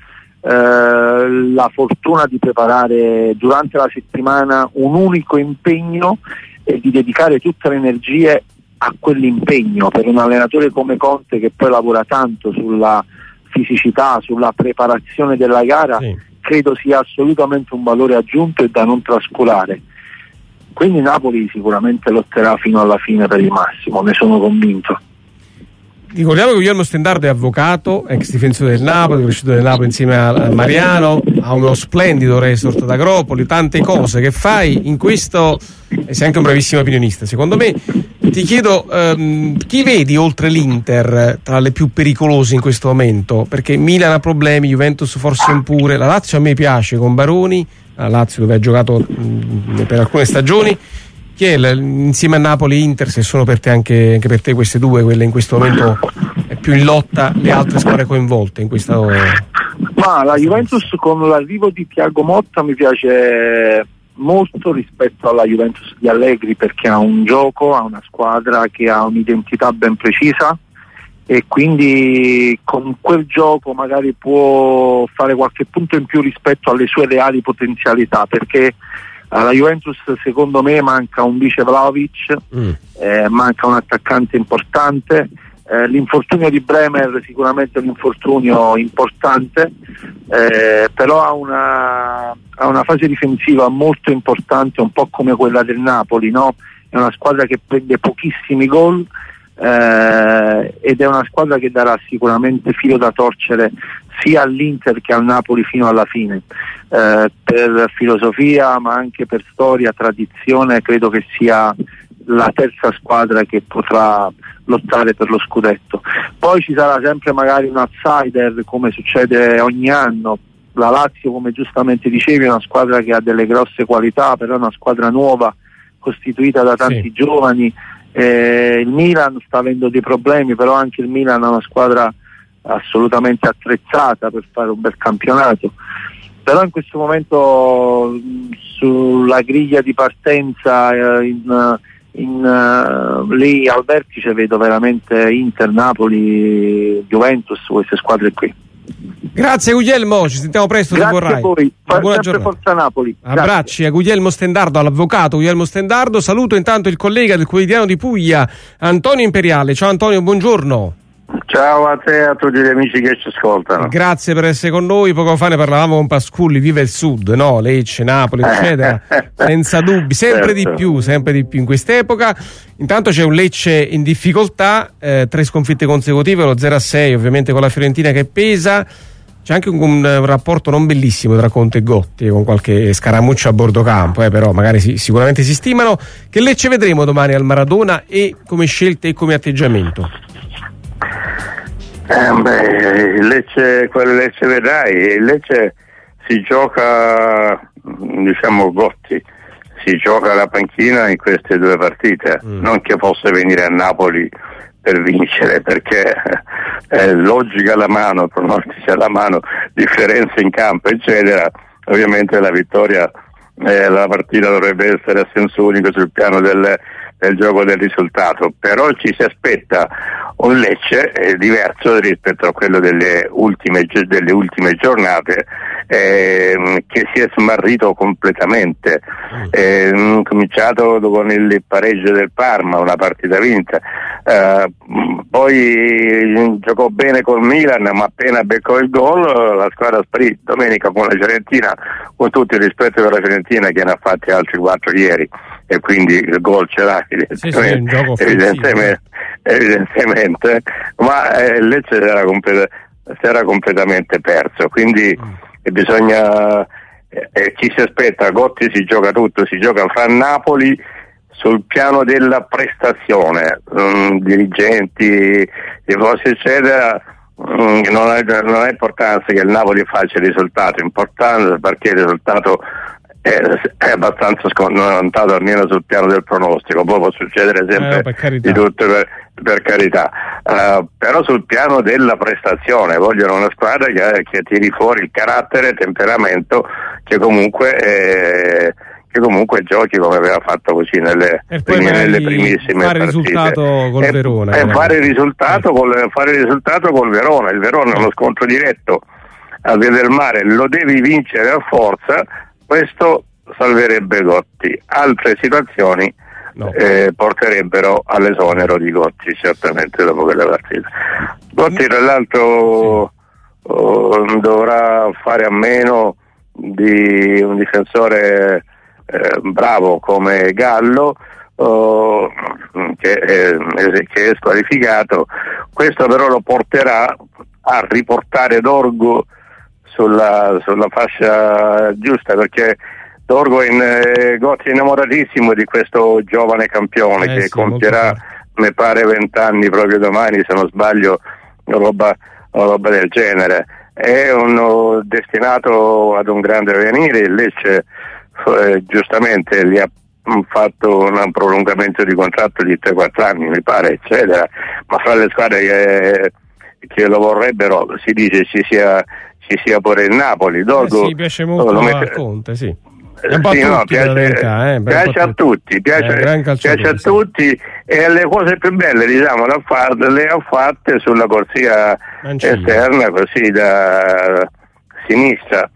eh, la fortuna di preparare durante la settimana un unico impegno e di dedicare tutte le energie a quell'impegno. Per un allenatore come Conte, che poi lavora tanto sulla fisicità, sulla preparazione della gara, sì, credo sia assolutamente un valore aggiunto e da non trascurare. Quindi Napoli sicuramente lotterà fino alla fine per il massimo, ne sono convinto. Ricordiamo che Guglielmo Stendardo è avvocato, ex difensore del Napoli, cresciuto del Napoli insieme a Mariano, ha uno splendido resort ad Agropoli, tante cose che fai in questo, e sei anche un bravissimo opinionista. Secondo me, ti chiedo, um, chi vedi oltre l'Inter tra le più pericolose in questo momento? Perché Milan ha problemi, Juventus forse pure, la Lazio a me piace con Baroni, la Lazio dove ha giocato mh, per alcune stagioni. Chi è l- insieme a Napoli e Inter, se sono per te anche, anche per te queste due, quelle in questo momento è più in lotta, le altre squadre coinvolte in questa? Ma la Juventus con l'arrivo di Thiago Motta mi piace molto rispetto alla Juventus di Allegri, perché ha un gioco, ha una squadra che ha un'identità ben precisa e quindi con quel gioco magari può fare qualche punto in più rispetto alle sue reali potenzialità, perché Alla Juventus secondo me manca un vice Vlahovic, mm. eh, manca un attaccante importante. Eh, l'infortunio di Bremer sicuramente è un infortunio importante, eh, però ha una, ha una fase difensiva molto importante, un po' come quella del Napoli, no? È una squadra che prende pochissimi gol, eh, ed è una squadra che darà sicuramente filo da torcere sia all'Inter che al Napoli fino alla fine, eh, per filosofia ma anche per storia, tradizione. Credo che sia la terza squadra che potrà lottare per lo scudetto. Poi ci sarà sempre magari un outsider, come succede ogni anno. La Lazio, come giustamente dicevi, è una squadra che ha delle grosse qualità, però è una squadra nuova, costituita da tanti sì. giovani. Eh, il Milan sta avendo dei problemi, però anche il Milan è una squadra assolutamente attrezzata per fare un bel campionato. Però in questo momento mh, sulla griglia di partenza, eh, in In, uh, lì al vertice vedo veramente Inter, Napoli, Juventus, queste squadre qui. Grazie Guglielmo, ci sentiamo presto. Grazie se vorrai. a voi, Fa sempre giornata. Forza Napoli. Abbracci a Guglielmo Stendardo, all'avvocato Guglielmo Stendardo. Saluto intanto il collega del quotidiano di Puglia, Antonio Imperiale. Ciao Antonio, buongiorno. Ciao a te e a tutti gli amici che ci ascoltano. Grazie per essere con noi. Poco fa ne parlavamo con Pasculli, vive il sud, no? Lecce, Napoli, eccetera. Senza dubbi, sempre certo. di più, sempre di più in quest'epoca. Intanto c'è un Lecce in difficoltà, eh, tre sconfitte consecutive, lo zero a sei ovviamente con la Fiorentina che pesa. C'è anche un, un rapporto non bellissimo tra Conte e Gotti, con qualche scaramuccia a bordo campo, eh, però magari si, sicuramente si stimano. Che Lecce vedremo domani al Maradona, e come scelte e come atteggiamento? Eh, beh, il Lecce, quello Lecce vedrai, il Lecce si gioca, diciamo, Gotti, si gioca la panchina in queste due partite, mm. non che possa venire a Napoli per vincere, perché è logica alla mano, pronostici alla mano, differenze in campo, eccetera. Ovviamente la vittoria, eh, la partita dovrebbe essere a senso unico sul piano del, del gioco del risultato, però ci si aspetta un Lecce eh, diverso rispetto a quello delle ultime, delle ultime giornate, eh, che si è smarrito completamente. Eh, cominciato con il pareggio del Parma, una partita vinta, eh, poi giocò bene col Milan, ma appena beccò il gol la squadra sparì. Domenica con la Fiorentina, con tutto il rispetto per la Fiorentina, che ne ha fatti altri quattro ieri, e quindi il gol ce l'ha evidentemente, sì, sì, evidentemente, evidentemente, ma eh, Lecce si era, completa, si era completamente perso, quindi mm. bisogna, eh, chi si aspetta, Gotti si gioca tutto, si gioca fra Napoli sul piano della prestazione, um, dirigenti, tifosi eccetera. Mm, non, ha, non ha importanza che il Napoli faccia il risultato, è importante perché il risultato è, è abbastanza scontato, almeno sul piano del pronostico. Poi può succedere sempre eh, di tutto, per, per carità, uh, però sul piano della prestazione vogliono una squadra che, che tiri fuori il carattere, temperamento, che comunque è, che comunque giochi come aveva fatto così nelle, primi, nelle primissime fare partite. Risultato col e, Verona, e fare il risultato col, fare il risultato col Verona. Il Verona è uno scontro diretto a Via del Mare, lo devi vincere a forza. Questo salverebbe Gotti, altre situazioni no. eh, porterebbero all'esonero di Gotti certamente dopo quella partita. Gotti tra l'altro sì. oh, dovrà fare a meno di un difensore eh, bravo come Gallo, oh, che, eh, che è squalificato. Questo però lo porterà a riportare Dorgo sulla, sulla fascia giusta, perché Dorgo in, eh, Gotti è innamoratissimo di questo giovane campione eh che sì, compierà, mi pare, vent'anni proprio domani, se non sbaglio, roba, roba del genere. È uno destinato ad un grande avvenire. Il Lecce eh, giustamente gli ha fatto un prolungamento di contratto di tre quattro anni, mi pare, eccetera, ma fra le squadre che, che lo vorrebbero si dice ci sia, ci sia pure il Napoli. Dorgo, eh sì, piace molto a mette... Conte, sì. È un po' sì, a tutti, no, piace, verità, eh? piace a tutti, piace, eh, piace a tutti, e le cose più belle, diciamo, le ha fatte, le ha fatte sulla corsia Mancini. Esterna, così da sinistra,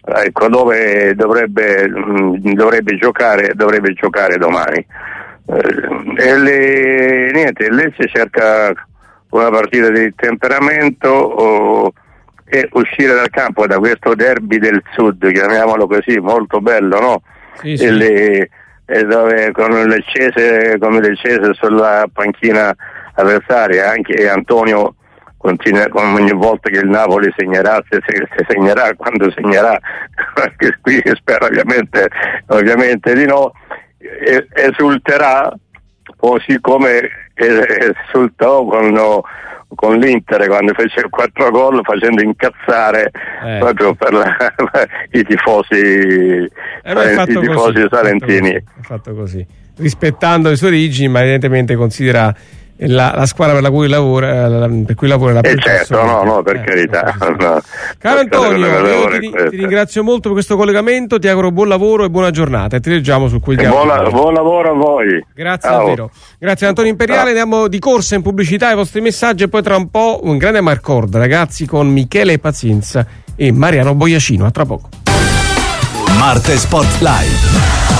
ecco, dove dovrebbe, mh, dovrebbe giocare dovrebbe giocare domani. Eh, e le, niente, il Lecce cerca una partita di temperamento o, e uscire dal campo da questo derby del sud, chiamiamolo così, molto bello, no? Sì, sì. E le, e dove con il Leccese, come il Leccese sulla panchina avversaria, anche e Antonio continua, ogni volta che il Napoli segnerà, se, se, se segnerà, quando segnerà, qui spero ovviamente, ovviamente di no, esulterà così come esultò con, con l'Inter quando fece il quattro gol, facendo incazzare eh. proprio per la, i tifosi, eh, i tifosi così, salentini. È fatto così, rispettando le sue origini, ma evidentemente considera La, la squadra per la cui lavora, la, per cui lavora la eh certo, no, no, per eh, carità. No. Caro Antonio, io ti, ti ringrazio molto per questo collegamento, ti auguro buon lavoro e buona giornata e ti leggiamo su quel buona, buon lavoro a voi. Grazie Ciao. davvero. Grazie Antonio Imperiale, Ciao. Andiamo di corsa in pubblicità ai vostri messaggi e poi tra un po' un grande Marcord, ragazzi, con Michele Pazienza e Mariano Boiacino. A tra poco. Marte Sport Live.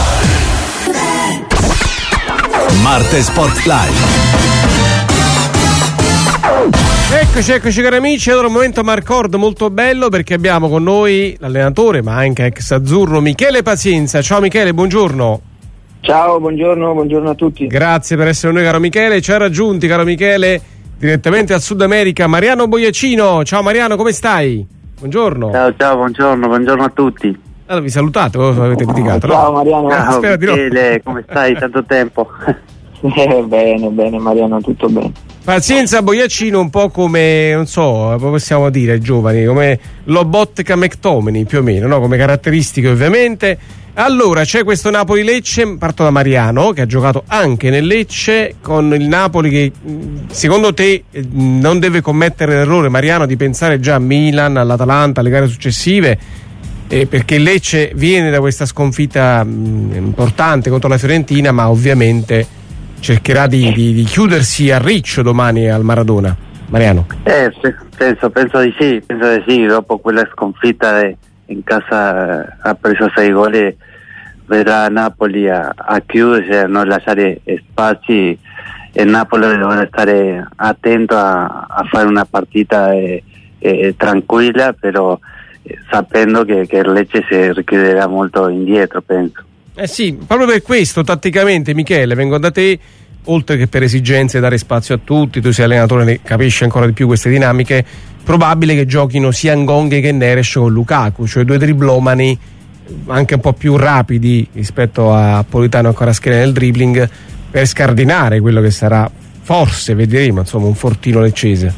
Marte Sport Live. Eccoci, eccoci cari amici, allora un momento Marcord molto bello perché abbiamo con noi l'allenatore ma anche ex azzurro Michele Pazienza. Ciao Michele, buongiorno. Ciao, buongiorno, buongiorno a tutti. Grazie per essere con noi caro Michele, ci ha raggiunti caro Michele direttamente al Sud America Mariano Boiacino. Ciao Mariano, come stai? Buongiorno. Ciao, ciao, buongiorno, buongiorno a tutti. Allora vi salutate, o avete litigato? Ciao no? Mariano. Ciao Spero Michele, no. come stai? Tanto tempo. Eh, bene, bene Mariano, tutto bene. Pazienza Boiacino un po' come, non so, possiamo dire ai giovani, come Lobotka McTominay più o meno, no? Come caratteristiche ovviamente. Allora c'è questo Napoli-Lecce, parto da Mariano che ha giocato anche nel Lecce, con il Napoli che secondo te non deve commettere l'errore, Mariano, di pensare già a Milan, all'Atalanta, alle gare successive, eh, perché il Lecce viene da questa sconfitta mh, importante contro la Fiorentina, ma ovviamente cercherà di, di, di chiudersi a riccio domani al Maradona. Mariano? Eh, penso, penso di sì, penso di sì, dopo quella sconfitta de, in casa ha preso sei gol e vedrà Napoli a, a chiudersi, a non lasciare spazi e Napoli deve stare attento a, a fare una partita eh, eh, tranquilla, però eh, sapendo che, che il Lecce si richiuderà molto indietro, penso. Eh sì, proprio per questo tatticamente Michele vengo da te, oltre che per esigenze dare spazio a tutti, tu sei allenatore, ne capisci ancora di più queste dinamiche, probabile che giochino sia Ngonghe che Neres con Lukaku, cioè due driblomani anche un po' più rapidi rispetto a Politano e Kvaratskhelia nel dribbling, per scardinare quello che sarà, forse vedremo, insomma, un fortino leccese.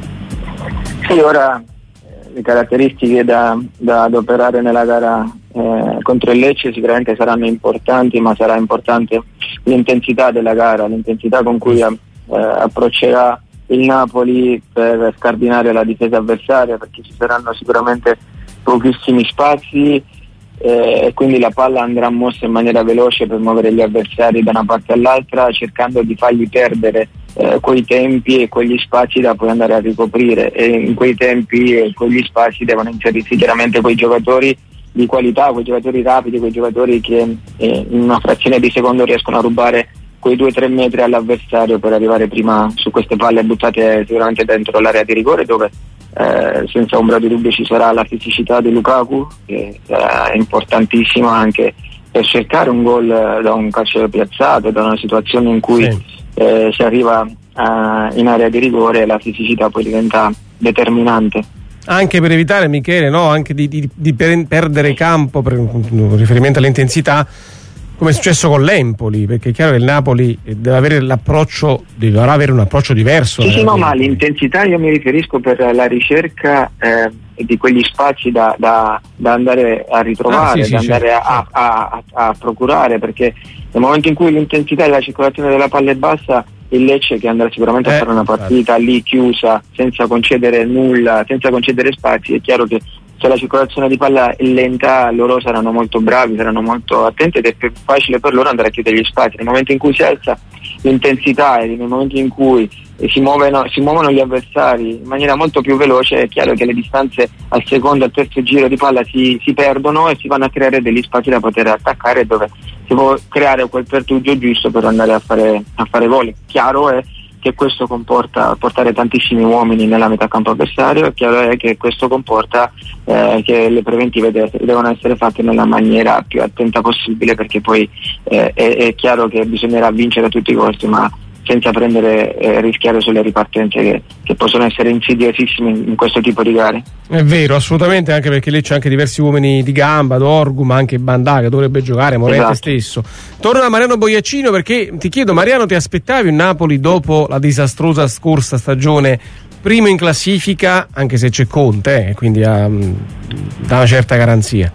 Sì, ora le caratteristiche da, da adoperare nella gara eh, contro il Lecce sicuramente saranno importanti, ma sarà importante l'intensità della gara, l'intensità con cui eh, approccerà il Napoli per scardinare la difesa avversaria, perché ci saranno sicuramente pochissimi spazi eh, e quindi la palla andrà mossa in maniera veloce per muovere gli avversari da una parte all'altra, cercando di fargli perdere eh, quei tempi e quegli spazi da poi andare a ricoprire, e in quei tempi e quegli spazi devono inserirsi chiaramente quei giocatori di qualità, quei giocatori rapidi, quei giocatori che eh, in una frazione di secondo riescono a rubare quei due tre metri all'avversario per arrivare prima su queste palle buttate sicuramente dentro l'area di rigore, dove eh, senza ombra di dubbio ci sarà la fisicità di Lukaku, che è importantissima anche per cercare un gol da un calcio piazzato, da una situazione in cui sì. eh, si arriva uh, in area di rigore, la fisicità poi diventa determinante. Anche per evitare, Michele, no? Anche di, di, di per, perdere campo, per un riferimento all'intensità, come è successo con l'Empoli, perché è chiaro che il Napoli deve avere l'approccio, dovrà avere un approccio diverso. Sì, sì, no, ma l'intensità io mi riferisco per la ricerca eh, di quegli spazi da, da, da andare a ritrovare, ah, sì, da sì, andare sì, a, sì. A, a, a procurare, perché nel momento in cui l'intensità e la circolazione della palla è bassa, il Lecce, che andrà sicuramente eh, a fare una partita lì chiusa, senza concedere nulla, senza concedere spazi, è chiaro che se la circolazione di palla è lenta, loro saranno molto bravi, saranno molto attenti ed è più facile per loro andare a chiudere gli spazi. Nel momento in cui si alza l'intensità e nel momento in cui si muovono, si muovono gli avversari in maniera molto più veloce, è chiaro che le distanze al secondo e al terzo giro di palla si, si perdono e si vanno a creare degli spazi da poter attaccare, dove si può creare quel pertugio giusto per andare a fare, a fare gol. Chiaro è che questo comporta portare tantissimi uomini nella metà campo avversario, è chiaro è che questo comporta eh, che le preventive de- devono essere fatte nella maniera più attenta possibile, perché poi eh, è, è chiaro che bisognerà vincere a tutti i costi, ma senza prendere eh, rischiare sulle ripartenze che, che possono essere insidiosissime in, in questo tipo di gare. È vero, assolutamente, anche perché lì c'è anche diversi uomini di gamba, Dorgu, ma anche Bandà che dovrebbe giocare, Morente esatto. stesso. Torno a Mariano Bogliaccino, perché ti chiedo, Mariano, ti aspettavi un Napoli dopo la disastrosa scorsa stagione primo in classifica, anche se c'è Conte, eh, quindi ha, dà una certa garanzia?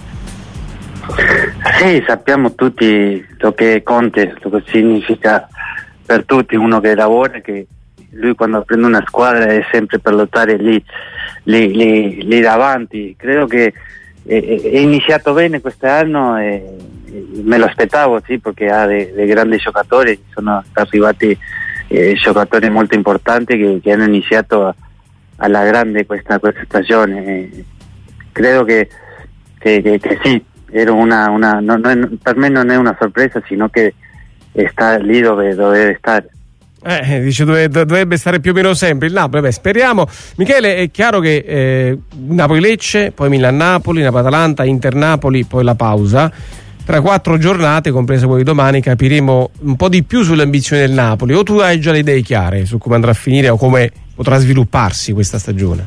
Sì, sappiamo tutti lo che è Conte, lo che significa per tutti, uno che lavora, che lui quando prende una squadra è sempre per lottare lì, lì, lì, lì davanti. Credo che è, è iniziato bene quest'anno e, e me lo aspettavo, sì, perché ha dei, dei grandi giocatori, sono arrivati eh, giocatori molto importanti che, che hanno iniziato alla grande questa, questa stagione. E credo che, che, che, che sì, era una, una no, no, per me non è una sorpresa, sino che sta lì dove deve stare. Eh, dice dove, dovrebbe stare più o meno sempre il Napoli. Beh, speriamo. Michele, è chiaro che eh, Napoli-Lecce, poi Milan-Napoli, Napoli-Atalanta, Inter-Napoli, poi la pausa. Tra quattro giornate, comprese quelle di domani, capiremo un po' di più sulle ambizioni del Napoli. O tu hai già le idee chiare su come andrà a finire o come potrà svilupparsi questa stagione?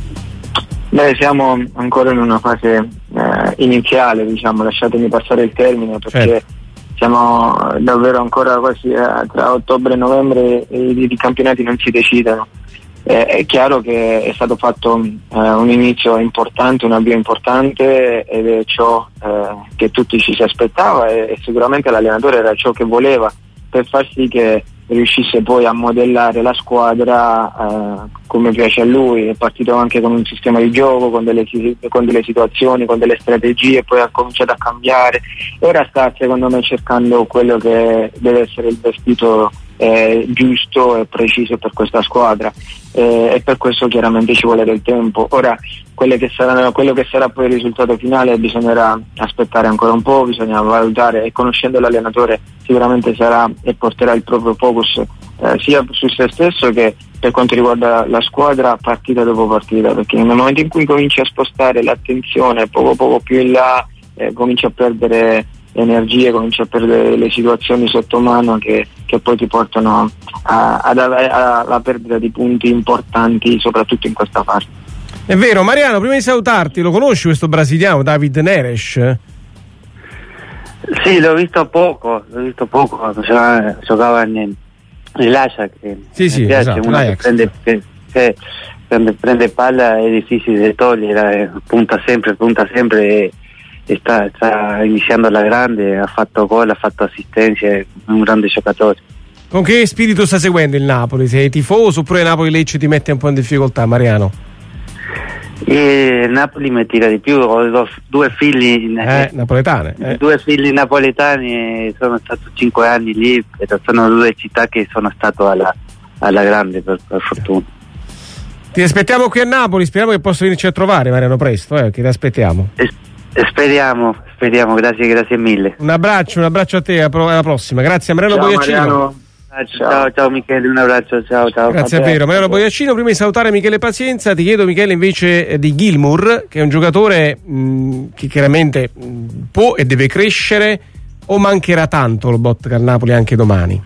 Beh, siamo ancora in una fase eh, iniziale, diciamo, lasciatemi passare il termine, perché certo. Siamo davvero ancora quasi eh, tra ottobre e novembre e i, i campionati non si decidono. Eh, è chiaro che è stato fatto eh, un inizio importante, un avvio importante, ed è ciò eh, che tutti ci si aspettava, e, e sicuramente l'allenatore era ciò che voleva, per far sì che riuscisse poi a modellare la squadra eh, come piace a lui. È partito anche con un sistema di gioco, con delle, con delle situazioni, con delle strategie, poi ha cominciato a cambiare. Ora sta secondo me cercando quello che deve essere il vestito eh, giusto e preciso per questa squadra, eh, e per questo chiaramente ci vuole del tempo. Ora quelle che saranno, quello che sarà poi il risultato finale bisognerà aspettare ancora un po', bisogna valutare, e conoscendo l'allenatore sicuramente sarà e porterà il proprio focus eh, sia su se stesso che per quanto riguarda la squadra partita dopo partita, perché nel momento in cui cominci a spostare l'attenzione poco poco più in là, eh, cominci a perdere energie, cominci a perdere le situazioni sotto mano che, che poi ti portano alla perdita di punti importanti, soprattutto in questa fase. È vero. Mariano, prima di salutarti, lo conosci questo brasiliano David Neres? Sì, l'ho visto poco, l'ho visto poco, giocava, giocava in, nell'Ajax. Sì, sì, piace, esatto, uno che prende, che, che prende, prende palla è difficile da togliere, punta sempre, punta sempre e, e sta, sta iniziando alla grande, ha fatto gol, ha fatto assistenza, è un grande giocatore. Con che spirito sta seguendo il Napoli? Sei tifoso oppure Napoli-Lecce ti mette un po' in difficoltà, Mariano? E Napoli mi tira di più, ho due, due figli eh, napoletane eh. due figli napoletani e sono stato cinque anni lì, sono due città che sono stato alla, alla grande per, per fortuna. Ti aspettiamo qui a Napoli, speriamo che possa venirci a trovare, Mariano, presto, eh, che ti aspettiamo. Es- speriamo, speriamo, grazie, grazie mille. Un abbraccio, un abbraccio a te, alla prossima. Grazie a Mariano Ciao, Bogliaccino. Mariano. Ciao. ciao ciao Michele, un abbraccio, ciao ciao. Grazie a vero. Mariano Bogliaccino. Prima di salutare Michele Pazienza, ti chiedo, Michele, invece di Gilmour, che è un giocatore mh, che chiaramente mh, può e deve crescere, o mancherà tanto Lobotka al Napoli anche domani?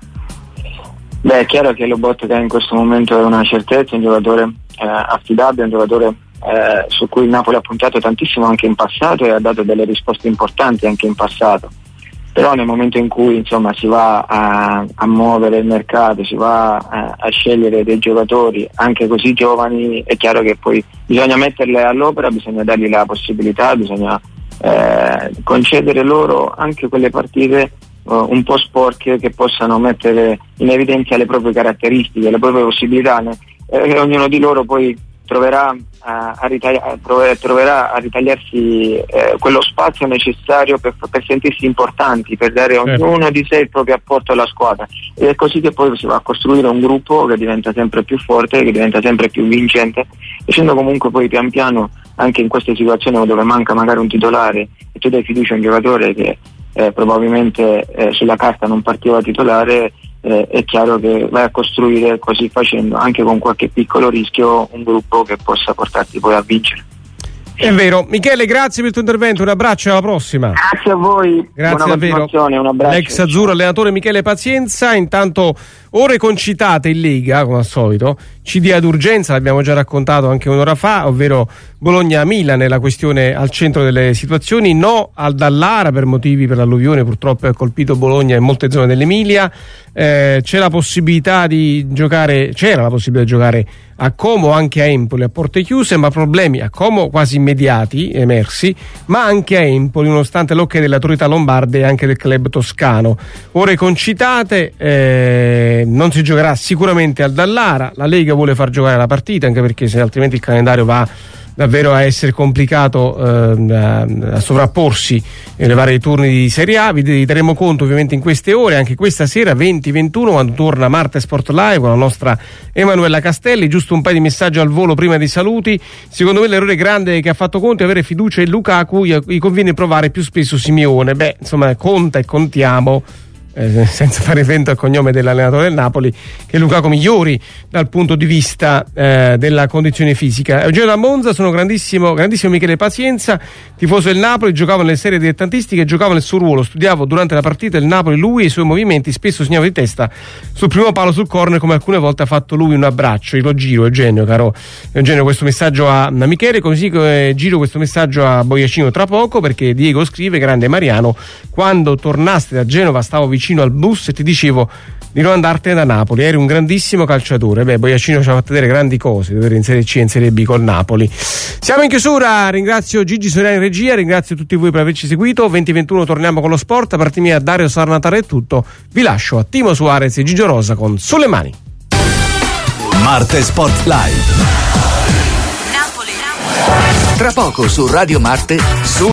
Beh, è chiaro che Lobotka in questo momento è una certezza, un giocatore eh, affidabile, un giocatore eh, su cui il Napoli ha puntato tantissimo anche in passato e ha dato delle risposte importanti anche in passato. Però nel momento in cui insomma si va a, a muovere il mercato, si va a, a scegliere dei giocatori anche così giovani, è chiaro che poi bisogna metterle all'opera, bisogna dargli la possibilità, bisogna eh, concedere loro anche quelle partite uh, un po' sporche che possano mettere in evidenza le proprie caratteristiche, le proprie possibilità, eh, e ognuno di loro poi troverà a, a, ritaglia, troverà a ritagliarsi eh, quello spazio necessario per, per sentirsi importanti, per dare ognuno di sé il proprio apporto alla squadra, ed è così che poi si va a costruire un gruppo che diventa sempre più forte, che diventa sempre più vincente, facendo comunque poi pian piano, anche in queste situazioni dove manca magari un titolare e tu dai fiducia a un giocatore che eh, probabilmente eh, sulla carta non partiva titolare, Eh, è chiaro che vai a costruire, così facendo, anche con qualche piccolo rischio, un gruppo che possa portarti poi a vincere. È vero. Michele, grazie per il tuo intervento, un abbraccio, alla prossima. Grazie a voi, grazie buona davvero. Un abbraccio. L'ex azzurro allenatore Michele Pazienza. Intanto ore concitate in Lega, come al solito, C D ad urgenza, l'abbiamo già raccontato anche un'ora fa, ovvero Bologna-Milan è la questione al centro delle situazioni. No al Dallara per motivi per l'alluvione, purtroppo ha colpito Bologna in molte zone dell'Emilia. Eh, c'è la possibilità di giocare, c'era la possibilità di giocare a Como, anche a Empoli a porte chiuse, ma problemi a Como quasi immediati emersi, ma anche a Empoli, nonostante l'ok delle autorità lombarde e anche del club toscano. Ore concitate, eh, non si giocherà sicuramente al Dallara. La Lega vuole far giocare la partita, anche perché se altrimenti il calendario va davvero a essere complicato, eh, a sovrapporsi nei vari turni di Serie A. Vi daremo conto ovviamente in queste ore, anche questa sera venti ventuno, quando torna Marte Sport Live con la nostra Emanuela Castelli. Giusto un paio di messaggi al volo prima dei saluti. Secondo me l'errore grande che ha fatto Conte è avere fiducia in Lukaku, gli conviene provare più spesso Simeone. Beh, insomma, conta e contiamo, Eh, senza fare riferimento al cognome dell'allenatore del Napoli, che Lukaku migliori dal punto di vista eh, della condizione fisica. Eugenio da Monza, sono grandissimo grandissimo Michele Pazienza, tifoso del Napoli, giocavo nelle serie dilettantistiche, giocavo nel suo ruolo, studiavo durante la partita il Napoli, lui e i suoi movimenti, spesso segnavo di testa sul primo palo, sul corner, come alcune volte ha fatto lui. Un abbraccio, lo giro Eugenio, caro Eugenio, questo messaggio a, a Michele, così eh, giro questo messaggio a Boiacino tra poco, perché Diego scrive: grande Mariano, quando tornaste da Genova stavo vicino al bus e ti dicevo di non andartene da Napoli, eri un grandissimo calciatore. Beh, Boiacino ci ha fatto vedere grandi cose, di avere in Serie C e in Serie B col Napoli. Siamo in chiusura, ringrazio Gigi Soriano in regia, ringrazio tutti voi per averci seguito. venti ventuno torniamo con lo sport, a parte mia Dario Sarnatara è tutto, vi lascio a Timo Suarez e Gigio Rosa con Sulle Mani. Marte Sport Live. Napoli. Tra poco su Radio Marte, su